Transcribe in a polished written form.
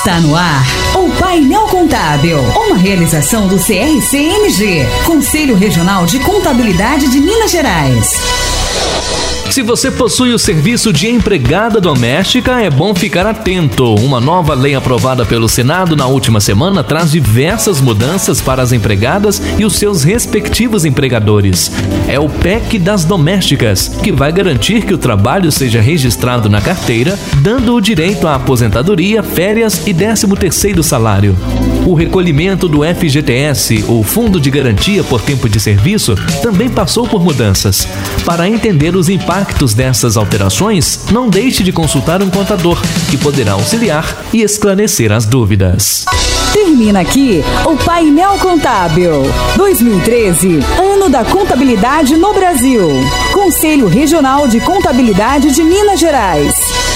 Está no ar o Painel Contábil, uma realização do CRC-MG, Conselho Regional de Contabilidade de Minas Gerais. Se você possui o serviço de empregada doméstica, é bom ficar atento. Uma nova lei aprovada pelo Senado na última semana traz diversas mudanças para as empregadas e os seus respectivos empregadores. É o PEC das domésticas, que vai garantir que o trabalho seja registrado na carteira, dando o direito à aposentadoria, férias e 13º salário. O recolhimento do FGTS, o Fundo de Garantia por Tempo de Serviço, também passou por mudanças. Para entender os impactos dessas alterações, não deixe de consultar um contador, que poderá auxiliar e esclarecer as dúvidas. Termina aqui o Painel Contábil 2013, Ano da Contabilidade no Brasil. Conselho Regional de Contabilidade de Minas Gerais.